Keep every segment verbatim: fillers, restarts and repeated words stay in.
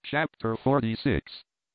Chapter forty-six.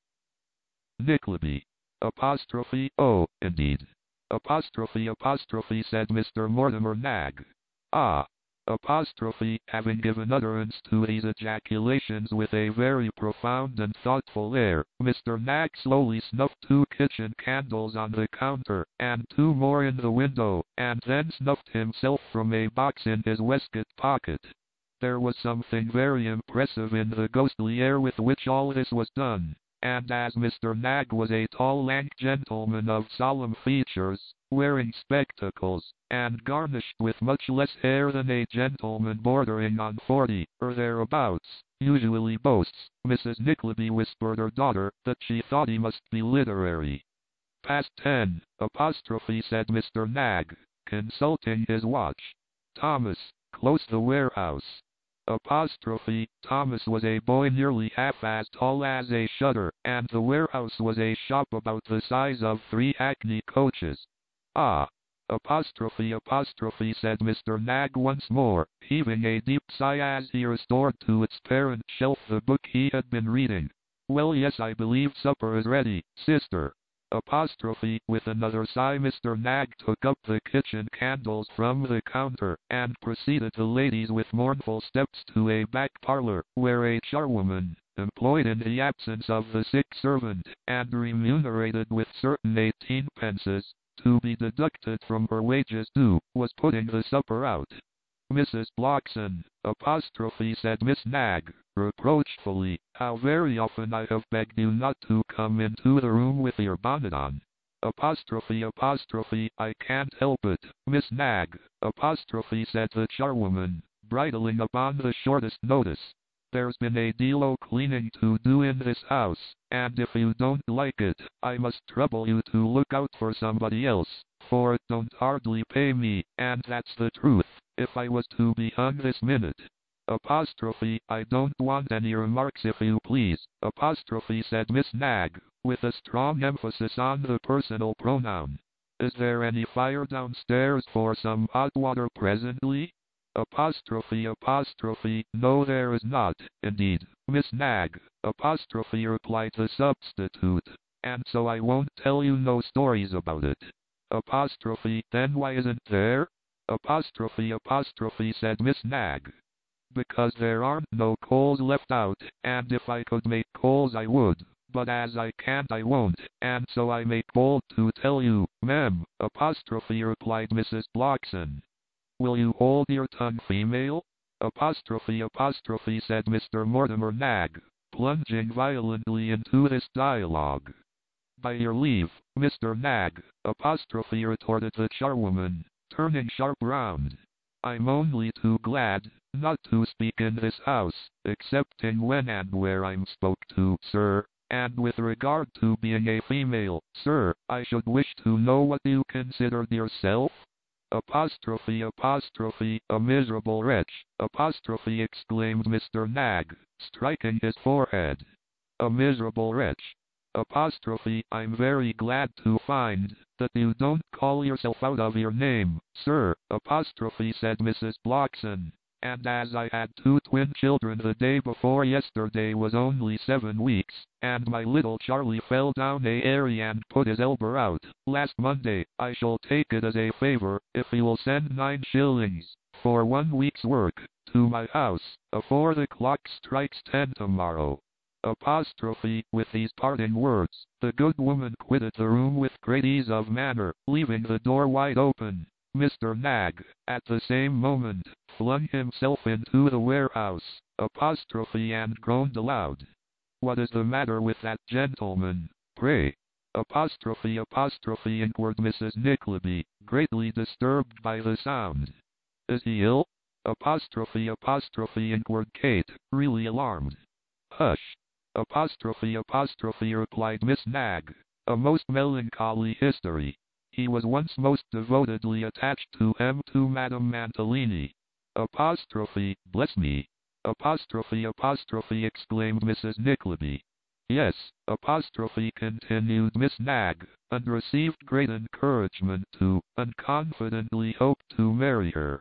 Nickleby. Apostrophe, oh, indeed. Apostrophe, apostrophe, said Mister Mortimer Nagg. Ah. Apostrophe, having given utterance to these ejaculations with a very profound and thoughtful air, Mister Nagg slowly snuffed two kitchen candles on the counter, and two more in the window, and then snuffed himself from a box in his waistcoat pocket. There was something very impressive in the ghostly air with which all this was done, and as Mister Nagg was a tall lank gentleman of solemn features, wearing spectacles, and garnished with much less hair than a gentleman bordering on forty, or thereabouts, usually boasts, Missus Nickleby whispered her daughter that she thought he must be literary. Past ten, apostrophe, said Mister Nagg, consulting his watch. Thomas, close the warehouse. Apostrophe, Thomas was a boy nearly half as tall as a shutter, and the warehouse was a shop about the size of three hackney coaches. Ah. Apostrophe, apostrophe, said Mister Nagg once more, heaving a deep sigh as he restored to its parent shelf the book he had been reading. Well, yes, I believe supper is ready, sister. Apostrophe, with another sigh, Mister Nagg took up the kitchen candles from the counter, and preceded the ladies with mournful steps to a back parlor, where a charwoman, employed in the absence of the sick servant, and remunerated with certain eighteen pences, to be deducted from her wages due, was putting the supper out. Missus Blockson, apostrophe, said Miss Nagg, reproachfully, how very often I have begged you not to come into the room with your bonnet on. Apostrophe, apostrophe, I can't help it, Miss Nagg, apostrophe, said the charwoman, bridling upon the shortest notice. There's been a deal o' cleaning to do in this house, and if you don't like it, I must trouble you to look out for somebody else, for it don't hardly pay me, and that's the truth, if I was to be hung this minute. Apostrophe, I don't want any remarks, if you please, apostrophe, said Miss Nagg, with a strong emphasis on the personal pronoun. Is there any fire downstairs for some hot water presently? Apostrophe, apostrophe, no, there is not, indeed, Miss Nagg, apostrophe, replied the substitute, and so I won't tell you no stories about it. Apostrophe, then why isn't there? Apostrophe, apostrophe, said Miss Nagg. Because there aren't no coals left out, and if I could make coals I would, but as I can't I won't, and so I make bold to tell you, ma'am, apostrophe, replied Missus Blockson. Will you hold your tongue, female? Apostrophe, apostrophe, said Mister Mortimer Nagg, plunging violently into this dialogue. By your leave, Mister Nagg, apostrophe, retorted the charwoman, turning sharp round. I'm only too glad not to speak in this house, excepting when and where I'm spoke to, sir, and with regard to being a female, sir, I should wish to know what you considered yourself? Apostrophe, apostrophe, a miserable wretch, apostrophe, exclaimed Mister Nagg, striking his forehead. A miserable wretch. Apostrophe, I'm very glad to find that you don't call yourself out of your name, sir, apostrophe, said Missus Blockson, and as I had two twin children the day before yesterday was only seven weeks, and my little Charlie fell down a airy and put his elbow out, last Monday, I shall take it as a favor, if you will send nine shillings, for one week's work, to my house, afore the clock strikes ten tomorrow. Apostrophe, with these parting words, the good woman quitted the room with great ease of manner, leaving the door wide open. Mister Nagg, at the same moment, flung himself into the warehouse, apostrophe, and groaned aloud. What is the matter with that gentleman, pray? Apostrophe, apostrophe, inquired Missus Nickleby, greatly disturbed by the sound. Is he ill? Apostrophe, apostrophe, inquired Kate, really alarmed. Hush! Apostrophe, apostrophe, replied Miss Nagg, a most melancholy history. He was once most devotedly attached to M. to Madame Mantalini. Apostrophe, bless me. Apostrophe, apostrophe, exclaimed Missus Nickleby. Yes, apostrophe, continued Miss Nagg, and received great encouragement to, and confidently hoped to marry her.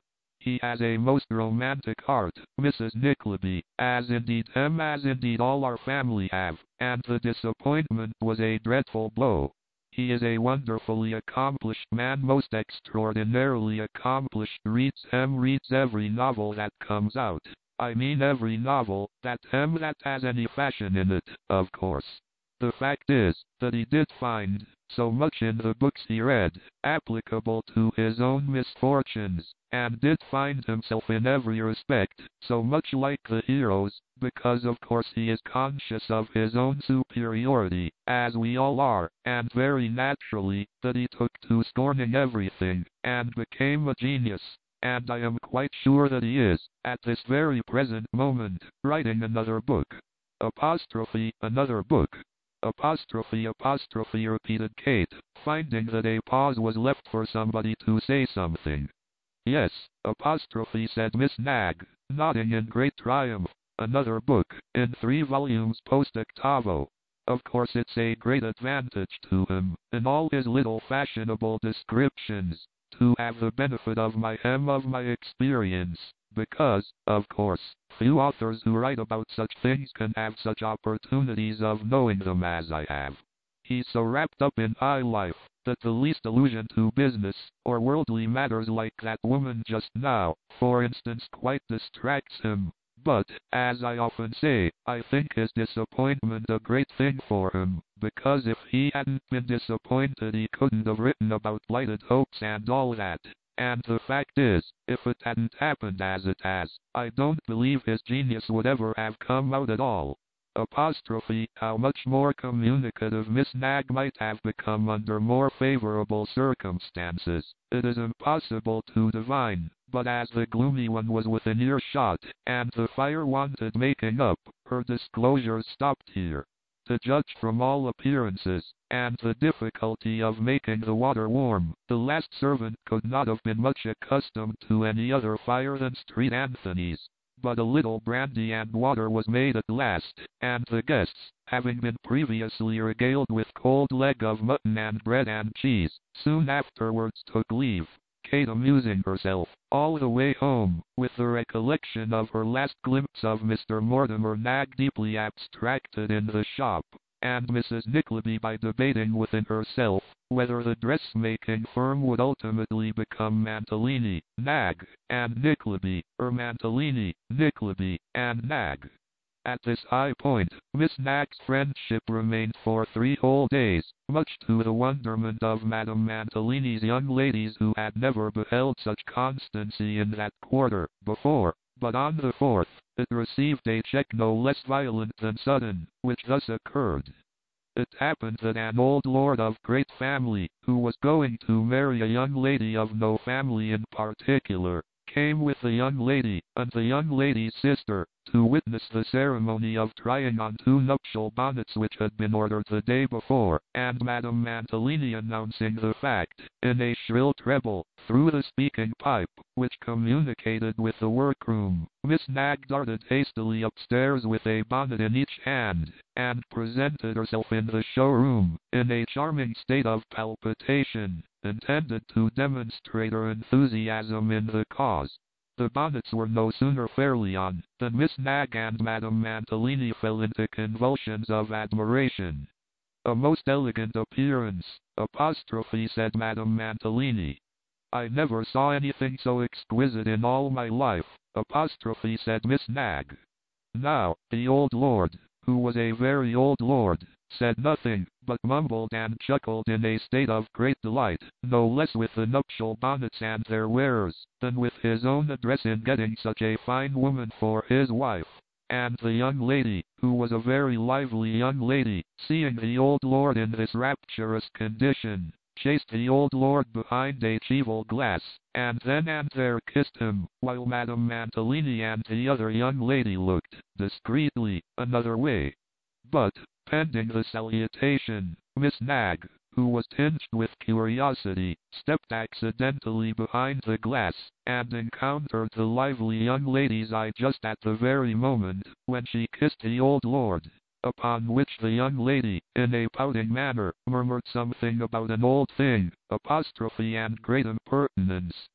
He has a most romantic heart, Missus Nickleby, as indeed him as indeed all our family have, and the disappointment was a dreadful blow. He is a wonderfully accomplished man, most extraordinarily accomplished, reads him reads every novel that comes out. I mean every novel, that him that has any fashion in it, of course. The fact is, that he did find so much in the books he read, applicable to his own misfortunes, and did find himself in every respect so much like the heroes, because of course he is conscious of his own superiority, as we all are, and very naturally, that he took to scorning everything, and became a genius. And I am quite sure that he is, at this very present moment, writing another book. Apostrophe, another book. Apostrophe, apostrophe, repeated Kate, finding that a pause was left for somebody to say something. Yes, apostrophe, said Miss Nagg, nodding in great triumph. Another book, in three volumes post octavo. Of course it's a great advantage to him, in all his little fashionable descriptions, to have the benefit of my hem of my experience, because, of course, few authors who write about such things can have such opportunities of knowing them as I have. He's so wrapped up in high life, that the least allusion to business, or worldly matters like that woman just now, for instance, quite distracts him. But, as I often say, I think his disappointment a great thing for him, because if he hadn't been disappointed he couldn't have written about blighted hopes and all that. And the fact is, if it hadn't happened as it has, I don't believe his genius would ever have come out at all. Apostrophe, how much more communicative Miss Nagg might have become under more favorable circumstances, it is impossible to divine, but as the gloomy one was within earshot, and the fire wanted making up, her disclosures stopped here. To judge from all appearances, and the difficulty of making the water warm, the last servant could not have been much accustomed to any other fire than Street Anthony's. But a little brandy and water was made at last, and the guests, having been previously regaled with cold leg of mutton and bread and cheese, soon afterwards took leave, Kate amusing herself, all the way home, with the recollection of her last glimpse of Mister Mortimer Nagg deeply abstracted in the shop, and Missus Nickleby by debating within herself whether the dressmaking firm would ultimately become Mantalini, Nagg, and Nickleby, or Mantalini, Nickleby, and Nagg. At this high point, Miss Nagg's friendship remained for three whole days, much to the wonderment of Madame Mantalini's young ladies who had never beheld such constancy in that quarter before. But on the fourth, it received a check no less violent than sudden, which thus occurred. It happened that an old lord of great family, who was going to marry a young lady of no family in particular, came with the young lady, and the young lady's sister, to witness the ceremony of trying on two nuptial bonnets which had been ordered the day before, and Madame Mantalini announcing the fact, in a shrill treble, through the speaking pipe, which communicated with the workroom. Miss Nagg darted hastily upstairs with a bonnet in each hand, and presented herself in the showroom, in a charming state of palpitation, intended to demonstrate her enthusiasm in the cause. The bonnets were no sooner fairly on, than Miss Nagg and Madame Mantalini fell into convulsions of admiration. A most elegant appearance, apostrophe, said Madame Mantalini. I never saw anything so exquisite in all my life, apostrophe, said Miss Nagg. Now, the old lord, who was a very old lord, said nothing, but mumbled and chuckled in a state of great delight, no less with the nuptial bonnets and their wearers, than with his own address in getting such a fine woman for his wife. And the young lady, who was a very lively young lady, seeing the old lord in this rapturous condition, chased the old lord behind a cheval glass, and then and there kissed him, while Madame Mantalini and the other young lady looked, discreetly, another way. But, pending the salutation, Miss Nagg, who was tinged with curiosity, stepped accidentally behind the glass, and encountered the lively young lady's eye just at the very moment when she kissed the old lord. Upon which the young lady, in a pouting manner, murmured something about an old thing, apostrophe, and great impertinence,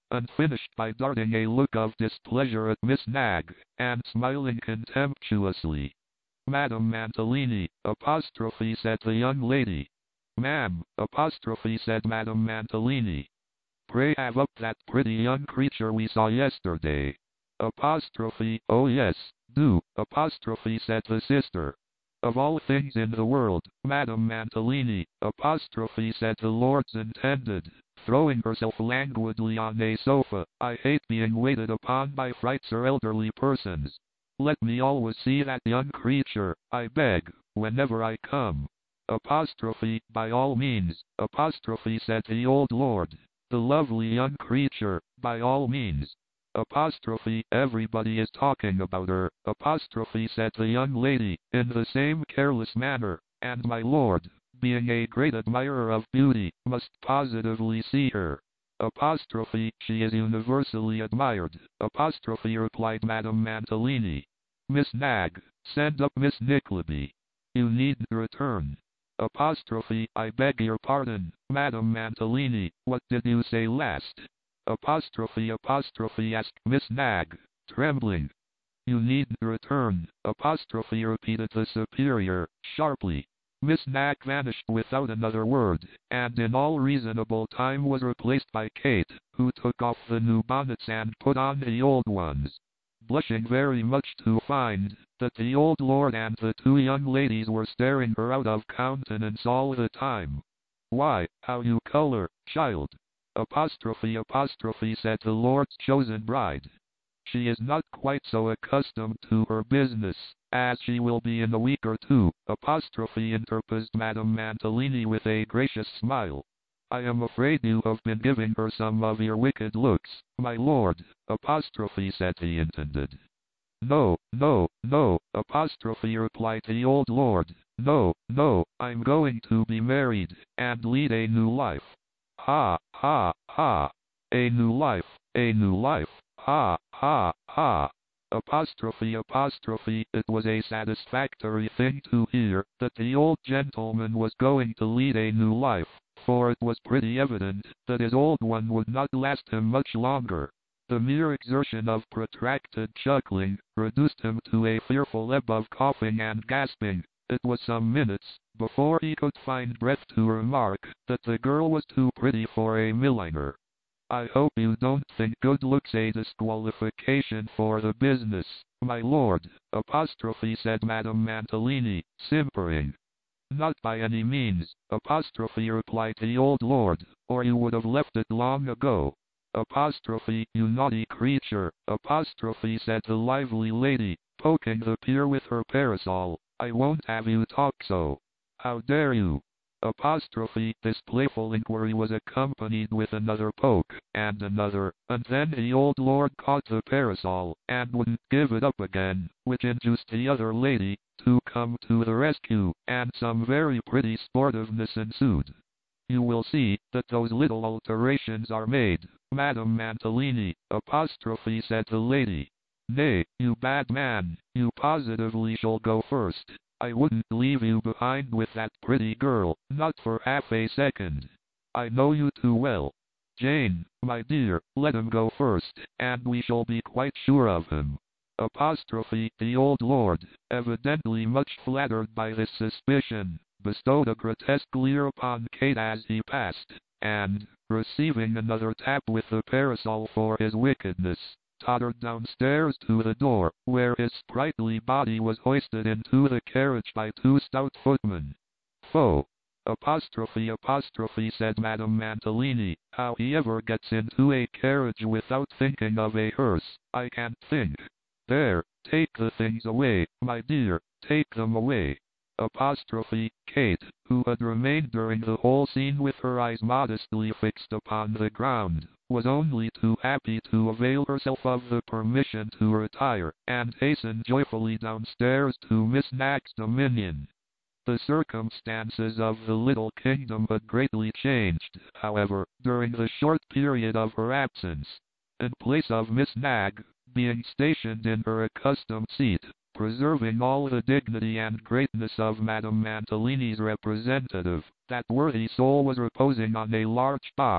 and finished by darting a look of displeasure at Miss Knag, and smiling contemptuously. "Madam Mantalini," apostrophe said the young lady. "Ma'am," apostrophe said Madam Mantalini. "Pray have up that pretty young creature we saw yesterday." Apostrophe, "Oh yes, do," apostrophe said the sister. "Of all things in the world, Madam Mantalini," apostrophe said the Lord's intended, throwing herself languidly on a sofa, "I hate being waited upon by frights or elderly persons. Let me always see that young creature, I beg, whenever I come." Apostrophe, "By all means," apostrophe said the old lord. "The lovely young creature, by all means." Apostrophe, "Everybody is talking about her," apostrophe said the young lady, in the same careless manner, "and my lord, being a great admirer of beauty, must positively see her." Apostrophe, "She is universally admired," apostrophe replied Madam Mantalini. "Miss Knag, send up Miss Nickleby. You needn't return." Apostrophe, "I beg your pardon, Madam Mantalini, what did you say last?" Apostrophe apostrophe asked Miss Knag, trembling. "You needn't return," apostrophe repeated the superior, sharply. Miss Knag vanished without another word, and in all reasonable time was replaced by Kate, who took off the new bonnets and put on the old ones, blushing very much to find that the old lord and the two young ladies were staring her out of countenance all the time. "Why, how you color, child!" Apostrophe apostrophe said the Lord's chosen bride. "She is not quite so accustomed to her business, as she will be in a week or two," apostrophe interposed Madam Mantalini with a gracious smile. "I am afraid you have been giving her some of your wicked looks, my lord," apostrophe said the intended. "No, no, no," apostrophe replied the old lord. "No, no, I'm going to be married, and lead a new life." "Ha, ha, ha! A new life, a new life, ha, ha, ha!" Apostrophe apostrophe, it was a satisfactory thing to hear that the old gentleman was going to lead a new life, for it was pretty evident that his old one would not last him much longer. The mere exertion of protracted chuckling reduced him to a fearful ebb of coughing and gasping. It was some minutes before he could find breath to remark that the girl was too pretty for a milliner. "I hope you don't think good looks a disqualification for the business, my lord," apostrophe said Madam Mantalini, simpering. "Not by any means," apostrophe replied the old lord, "or you would have left it long ago." Apostrophe, "You naughty creature," apostrophe said the lively lady, poking the pier with her parasol, "I won't have you talk so. How dare you?" Apostrophe, this playful inquiry was accompanied with another poke, and another, and then the old lord caught the parasol, and wouldn't give it up again, which induced the other lady to come to the rescue, and some very pretty sportiveness ensued. "You will see that those little alterations are made, Madam Mantalini," apostrophe said the lady. "Nay, you bad man, you positively shall go first. I wouldn't leave you behind with that pretty girl, not for half a second. I know you too well. Jane, my dear, let him go first, and we shall be quite sure of him." Apostrophe, the old lord, evidently much flattered by this suspicion, bestowed a grotesque leer upon Kate as he passed, and, receiving another tap with the parasol for his wickedness, tottered downstairs to the door, where his sprightly body was hoisted into the carriage by two stout footmen. "Foh! Apostrophe apostrophe said Madam Mantalini, "how he ever gets into a carriage without thinking of a hearse, I can't think. There, take the things away, my dear, take them away." Apostrophe, Kate, who had remained during the whole scene with her eyes modestly fixed upon the ground, was only too happy to avail herself of the permission to retire, and hasten joyfully downstairs to Miss Knag's dominion. The circumstances of the little kingdom had greatly changed, however, during the short period of her absence. In place of Miss Knag being stationed in her accustomed seat, preserving all the dignity and greatness of Madam Mantalini's representative, that worthy soul was reposing on a large box,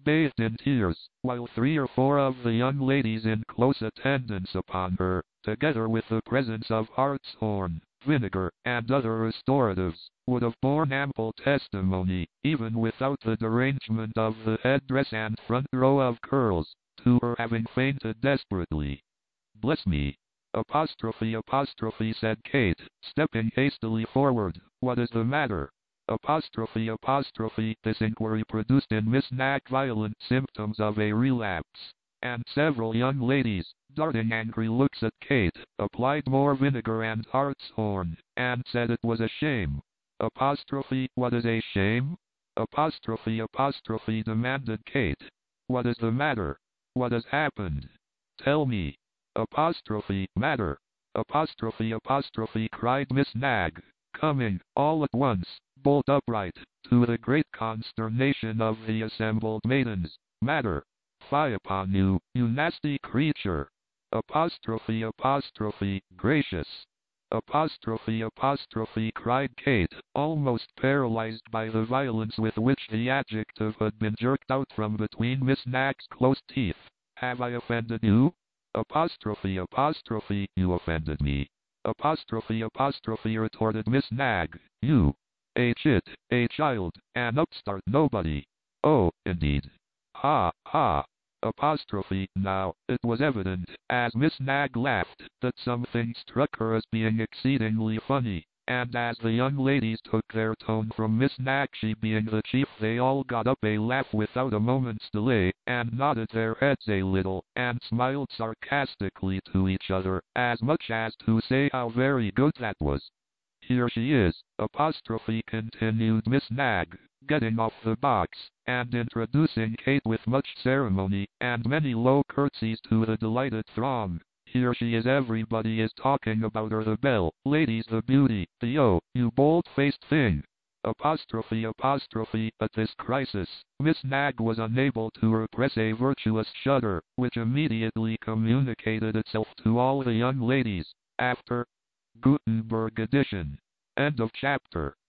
bathed in tears, while three or four of the young ladies in close attendance upon her, together with the presence of hartshorn, vinegar, and other restoratives, would have borne ample testimony, even without the derangement of the headdress and front row of curls, to her having fainted desperately. Bless me! Apostrophe, apostrophe, said Kate, stepping hastily forward. What is the matter? Apostrophe, apostrophe. This inquiry produced in Miss Knag violent symptoms of a relapse, and several young ladies, darting angry looks at Kate, applied more vinegar and hartshorn, and said it was a shame. Apostrophe, what is a shame? Apostrophe, apostrophe, demanded Kate. What is the matter? What has happened? Tell me. Apostrophe, matter. Apostrophe, apostrophe, cried Miss Knag, coming, all at once, bolt upright, to the great consternation of the assembled maidens. Matter. Fie upon you, you nasty creature. Apostrophe, apostrophe, gracious. Apostrophe, apostrophe, cried Kate, almost paralyzed by the violence with which the adjective had been jerked out from between Miss Knag's close teeth. Have I offended you? Apostrophe, apostrophe, you offended me. Apostrophe, apostrophe, retorted Miss Knag. You, a chit, a child, an upstart nobody. Oh, indeed. Ha, ha. Apostrophe. Now, it was evident, as Miss Knag laughed, that something struck her as being exceedingly funny, and as the young ladies took their tone from Miss Knag, she being the chief, they all got up a laugh without a moment's delay, and nodded their heads a little, and smiled sarcastically to each other, as much as to say how very good that was. Here she is, apostrophe, continued Miss Knag, getting off the box, and introducing Kate with much ceremony, and many low curtsies to the delighted throng. Here she is, everybody is talking about her, the belle, ladies, the beauty, the oh, you bold-faced thing. Apostrophe, apostrophe. At this crisis, Miss Knag was unable to repress a virtuous shudder, which immediately communicated itself to all the young ladies. After Gutenberg edition. End of chapter.